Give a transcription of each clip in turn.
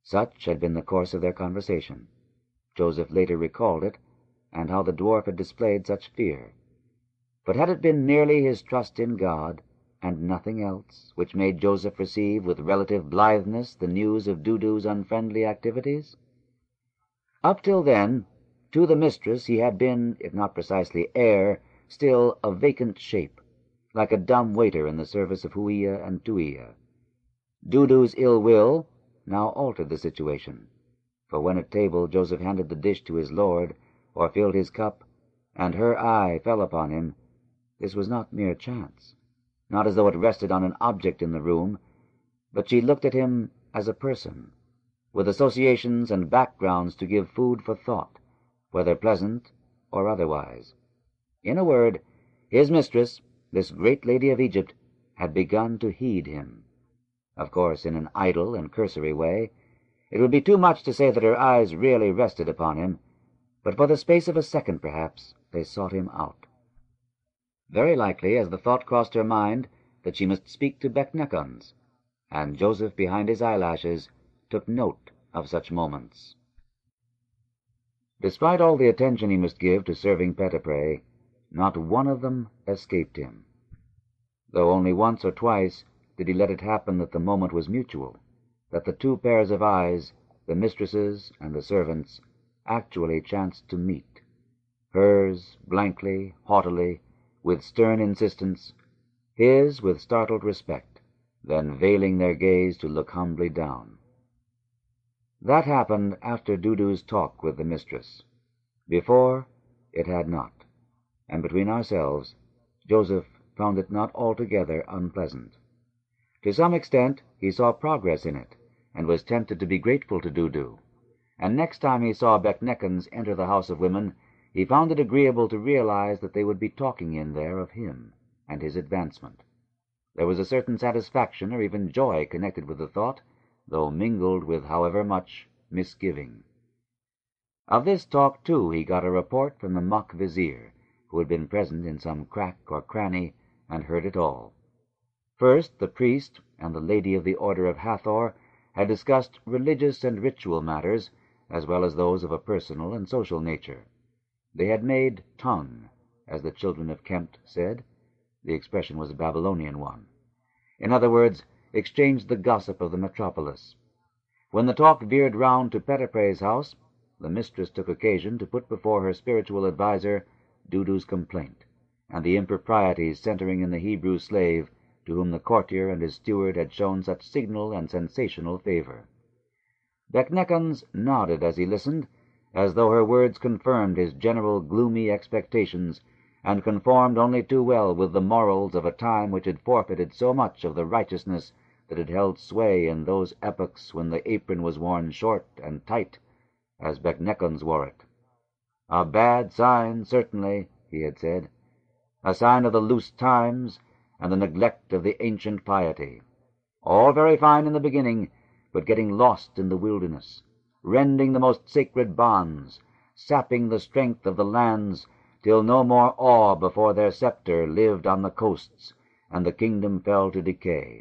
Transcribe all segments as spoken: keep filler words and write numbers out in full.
Such had been the course of their conversation. Joseph later recalled it, and how the dwarf had displayed such fear. But had it been merely his trust in God, and nothing else, which made Joseph receive with relative blitheness the news of Dudu's unfriendly activities? Up till then, to the mistress he had been, if not precisely heir, still a vacant shape, like a dumb waiter in the service of Huia and Tuia. Dudu's ill will now altered the situation, for when at table Joseph handed the dish to his lord, or filled his cup, and her eye fell upon him, this was not mere chance, not as though it rested on an object in the room, but she looked at him as a person, with associations and backgrounds to give food for thought, whether pleasant or otherwise. In a word, his mistress, this great lady of Egypt, had begun to heed him. Of course, in an idle and cursory way. It would be too much to say that her eyes really rested upon him, but for the space of a second, perhaps, they sought him out. Very likely, as the thought crossed her mind that she must speak to Bechnekons, and Joseph, behind his eyelashes, took note of such moments. Despite all the attention he must give to serving Petipre, not one of them escaped him, though only once or twice did he let it happen that the moment was mutual, that the two pairs of eyes, the mistress's and the servant's, actually chanced to meet, hers blankly, haughtily, with stern insistence, his with startled respect, then veiling their gaze to look humbly down. That happened after Dudu's talk with the mistress. Before, it had not, and between ourselves, Joseph found it not altogether unpleasant. To some extent he saw progress in it, and was tempted to be grateful to Dudu, and next time he saw Bechnekons enter the House of Women, he found it agreeable to realize that they would be talking in there of him and his advancement. There was a certain satisfaction or even joy connected with the thought, though mingled with however much misgiving. Of this talk, too, he got a report from the mock vizier, who had been present in some crack or cranny, and heard it all. First, the priest and the lady of the Order of Hathor had discussed religious and ritual matters, as well as those of a personal and social nature. They had made tongue, as the children of Kempt said. The expression was a Babylonian one. In other words, exchanged the gossip of the metropolis. When the talk veered round to Petipre's house, the mistress took occasion to put before her spiritual adviser Dudu's complaint, and the improprieties centering in the Hebrew slave to whom the courtier and his steward had shown such signal and sensational favor. Bechnekons nodded as he listened, as though her words confirmed his general gloomy expectations, and conformed only too well with the morals of a time which had forfeited so much of the righteousness that had held sway in those epochs when the apron was worn short and tight, as Bechnekons wore it. A bad sign, certainly, he had said, a sign of the loose times and the neglect of the ancient piety. All very fine in the beginning, but getting lost in the wilderness, rending the most sacred bonds, sapping the strength of the lands, till no more awe before their scepter lived on the coasts, and the kingdom fell to decay.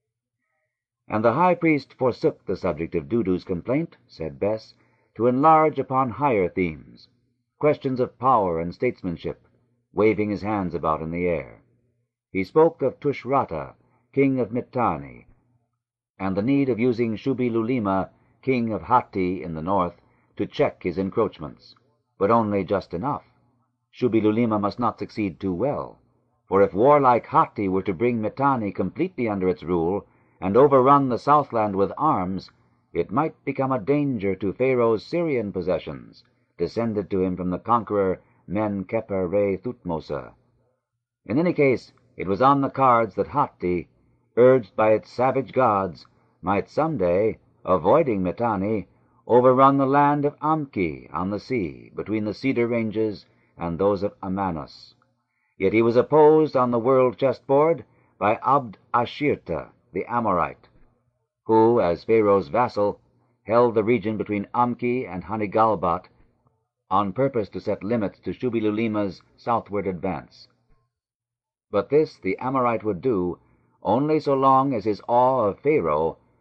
And the high priest forsook the subject of Dudu's complaint, said Bess, to enlarge upon higher themes, questions of power and statesmanship, waving his hands about in the air. He spoke of Tushratta, king of Mitanni, and the need of using Shubi-Lulima, king of Hatti in the north, to check his encroachments, but only just enough. Shubi-Lulima must not succeed too well, for if warlike Hatti were to bring Mitanni completely under its rule, and overrun the southland with arms, it might become a danger to Pharaoh's Syrian possessions, descended to him from the conqueror Men-Kheper-Re-Thutmose. In any case, it was on the cards that Hatti, urged by its savage gods, might some day, avoiding Mitanni, overrun the land of Amki on the sea, between the cedar ranges and those of Amanus. Yet he was opposed on the world chessboard by Abd Ashirta, the Amorite, who, as Pharaoh's vassal, held the region between Amki and Hanigalbat on purpose to set limits to Shubi-Lulima's southward advance. But this the Amorite would do only so long as his awe of Pharaoh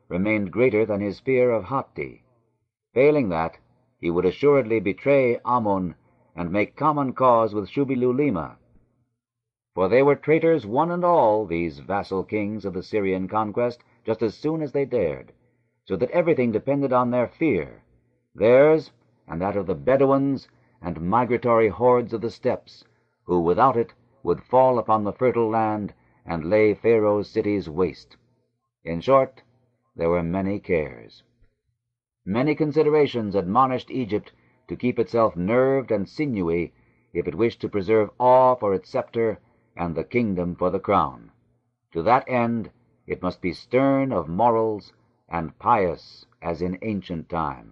remained greater than his fear of Hatti. Failing that, he would assuredly betray Ammon and make common cause with Shubi-Lulima. For they were traitors one and all, these vassal kings of the Syrian conquest, just as soon as they dared, so that everything depended on their fear, theirs and that of the Bedouins and migratory hordes of the steppes, who without it would fall upon the fertile land and lay Pharaoh's cities waste. In short, there were many cares. Many considerations admonished Egypt to keep itself nerved and sinewy if it wished to preserve awe for its scepter and the kingdom for the crown. To that end it must be stern of morals and pious as in ancient time.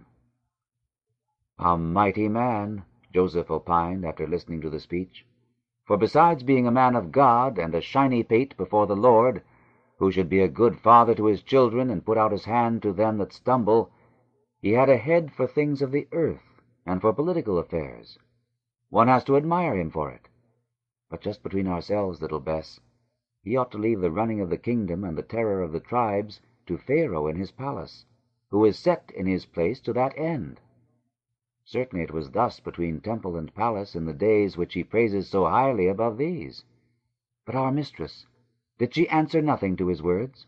A mighty man, Joseph opined after listening to the speech, for besides being a man of God and a shiny pate before the Lord, who should be a good father to his children and put out his hand to them that stumble, he had a head for things of the earth and for political affairs. One has to admire him for it. But just between ourselves, little Bess, he ought to leave the running of the kingdom and the terror of the tribes to Pharaoh in his palace, who is set in his place to that end. Certainly it was thus between temple and palace in the days which he praises so highly above these. But our mistress, did she answer nothing to his words?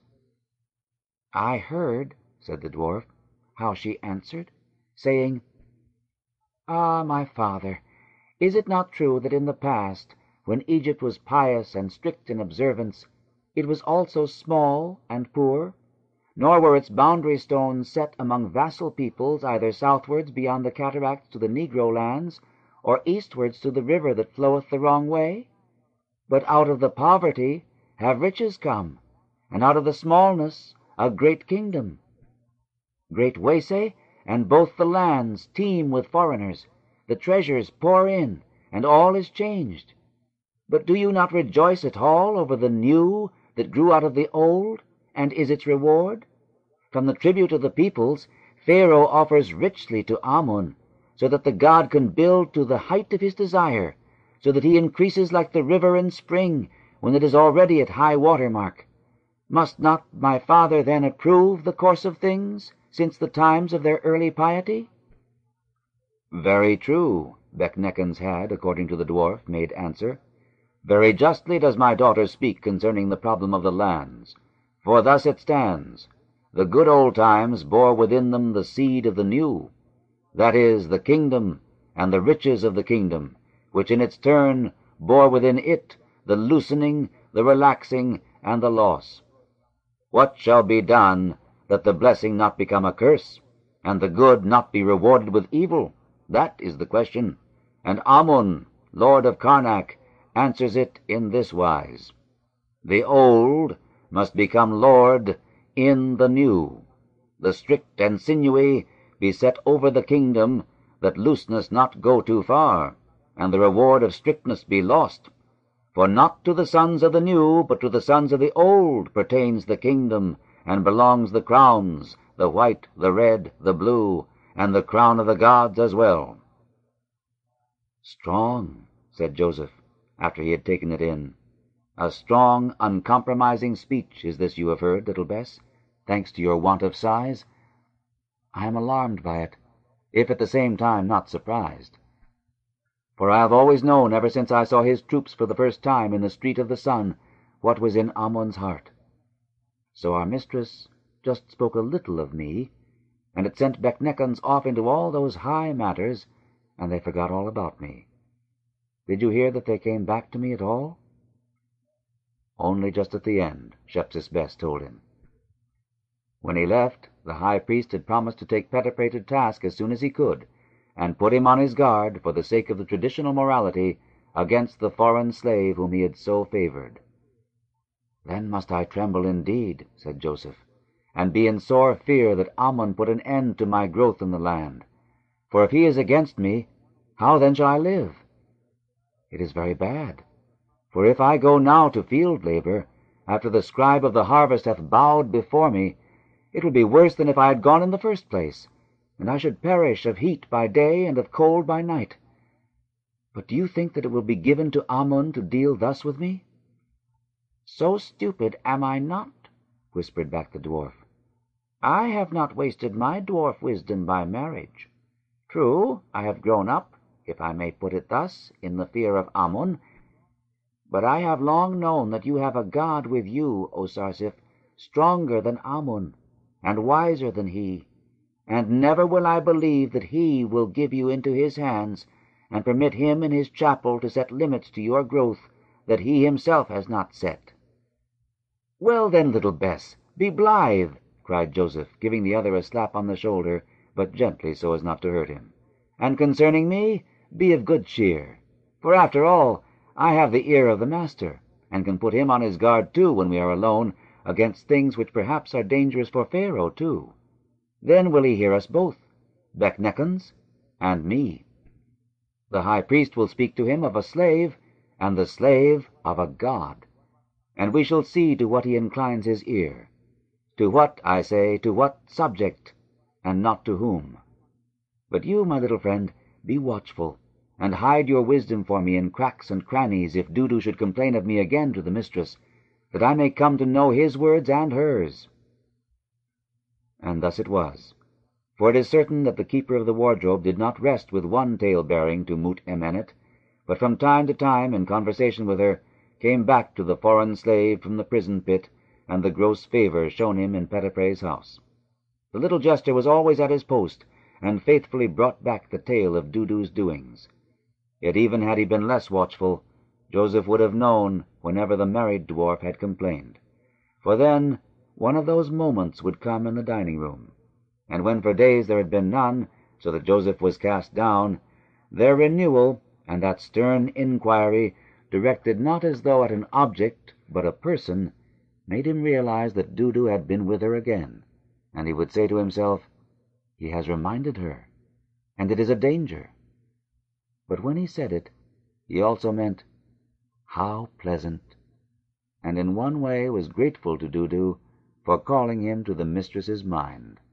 "I heard," said the dwarf, "how she answered, saying, 'Ah, my father, is it not true that in the past, when Egypt was pious and strict in observance, it was also small and poor, nor were its boundary stones set among vassal peoples either southwards beyond the cataracts to the Negro lands, or eastwards to the river that floweth the wrong way? But out of the poverty have riches come, and out of the smallness a great kingdom. Great Wase, and both the lands teem with foreigners, the treasures pour in, and all is changed. But do you not rejoice at all over the new that grew out of the old, and is its reward? From the tribute of the peoples, Pharaoh offers richly to Ammon, so that the god can build to the height of his desire, so that he increases like the river in spring, when it is already at high water mark. Must not my father then approve the course of things, since the times of their early piety?" "Very true," Bechnekens had, according to the dwarf, made answer. "Very justly does my daughter speak concerning the problem of the lands. For thus it stands, the good old times bore within them the seed of the new, that is, the kingdom and the riches of the kingdom, which in its turn bore within it the loosening, the relaxing, and the loss. What shall be done that the blessing not become a curse, and the good not be rewarded with evil? That is the question, and Ammon, lord of Karnak, answers it in this wise: the old must become lord in the new, the strict and sinewy be set over the kingdom, that looseness not go too far, and the reward of strictness be lost. For not to the sons of the new, but to the sons of the old pertains the kingdom, and belongs the crowns, the white, the red, the blue, and the crown of the gods as well." "Strong," said Joseph, after he had taken it in. "A strong, uncompromising speech is this you have heard, little Bess, thanks to your want of size. I am alarmed by it, if at the same time not surprised. For I have always known, ever since I saw his troops for the first time in the Street of the Sun, what was in Ammon's heart. So our mistress just spoke a little of me, and it sent Bechnekens off into all those high matters, and they forgot all about me. Did you hear that they came back to me at all?" "Only just at the end," Shepsis Bess told him. When he left, the high priest had promised to take Petipre to task as soon as he could, and put him on his guard, for the sake of the traditional morality, against the foreign slave whom he had so favored. "Then must I tremble indeed," said Joseph, "and be in sore fear that Ammon put an end to my growth in the land. For if he is against me, how then shall I live? It is very bad, for if I go now to field labor, after the scribe of the harvest hath bowed before me, it will be worse than if I had gone in the first place, and I should perish of heat by day and of cold by night. But do you think that it will be given to Ammon to deal thus with me?" "So stupid am I not," whispered back the dwarf. I have not wasted my dwarf wisdom by marriage. True, I have grown up, if I may put it thus, in the fear of Amun, but I have long known that you have a god with you, O Sarsif, stronger than Amun, and wiser than he, and never will I believe that he will give you into his hands, and permit him in his chapel to set limits to your growth that he himself has not set. Well then, little Bess, be blithe, cried Joseph, giving the other a slap on the shoulder, but gently so as not to hurt him. And concerning me, be of good cheer, for after all I have the ear of the master, and can put him on his guard too when we are alone, against things which perhaps are dangerous for Pharaoh too. Then will he hear us both, Bekneckans and me. The high priest will speak to him of a slave, and the slave of a god, and we shall see to what he inclines his ear. To what, I say, to what subject, and not to whom. But you, my little friend, be watchful, and hide your wisdom for me in cracks and crannies, if Dudu should complain of me again to the mistress, that I may come to know his words and hers. And thus it was. For it is certain that the keeper of the wardrobe did not rest with one tale-bearing to Mut Emenet, but from time to time, in conversation with her, came back to the foreign slave from the prison-pit, and the gross favor shown him in Pettipray's house. The little jester was always at his post, and faithfully brought back the tale of Dudu's doings. Yet even had he been less watchful, Joseph would have known whenever the married dwarf had complained. For then one of those moments would come in the dining-room, and when for days there had been none, so that Joseph was cast down, their renewal, and that stern inquiry, directed not as though at an object, but a person, made him realize that Dudu had been with her again, and he would say to himself, "He has reminded her, and it is a danger." But when he said it, he also meant, "How pleasant," and in one way was grateful to Dudu for calling him to the mistress's mind.